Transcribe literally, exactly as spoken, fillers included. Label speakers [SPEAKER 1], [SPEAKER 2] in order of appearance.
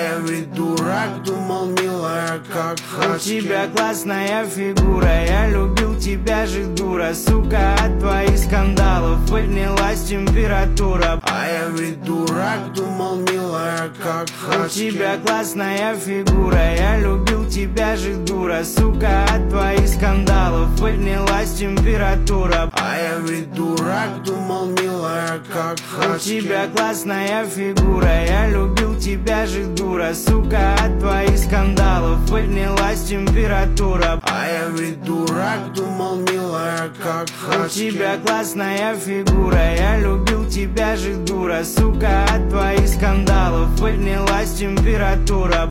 [SPEAKER 1] я ведь дурак, думал, милая, как хаски.
[SPEAKER 2] У тебя классная фигура, я любил тебя же, дура. Сука, от твоих скандалов поднялась температура.
[SPEAKER 1] А я ведь дурак, думал, милая, как хаски.
[SPEAKER 2] У тебя классная фигура, я любил тебя же, дура. Сука, от твоих скандалов поднялась температура.
[SPEAKER 1] А я ведь дурак, думал, милая, как хаски.
[SPEAKER 2] У тебя классная фигура, я любил тебя же, дура. Сука, от твоих скандалов поднялась температура.
[SPEAKER 1] А я ведь дурак, думал, милая, как хаски.
[SPEAKER 2] У тебя классная фигура, я любил тебя же, дура. Сука, от твоих скандалов поднялась температура.